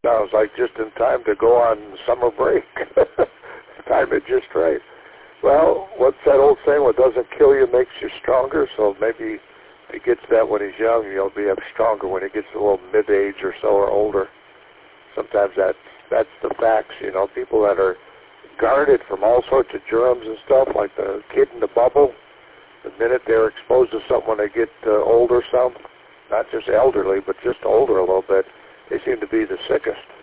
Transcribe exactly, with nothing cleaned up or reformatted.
Sounds like just in time to go on summer break. Time it just right. Well, what's that old saying? What doesn't kill you makes you stronger. So maybe if he gets that when he's young, he'll be up stronger when he gets a little mid-age or so or older. Sometimes that's, that's the facts, you know. People that are guarded from all sorts of germs and stuff, like the kid in the bubble, the minute they're exposed to something when they get uh, older some, not just elderly, but just older a little bit, they seem to be the sickest.